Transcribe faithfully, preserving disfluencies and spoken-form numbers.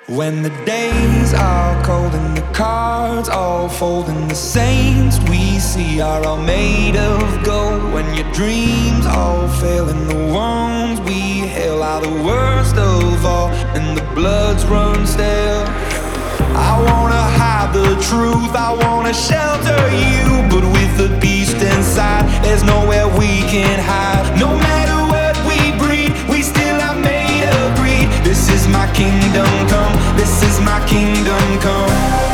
When the days are cold and the cards all fold and the saints we see are all made of gold, when your dreams all fail and the wounds we hail are the worst of all and the bloods run stale, I wanna hide the truth, I wanna shelter you, but with the beast inside, there's nowhere we can hide. No matter what we breed, we still are made of greed. This is my kingdom come, this is my kingdom come.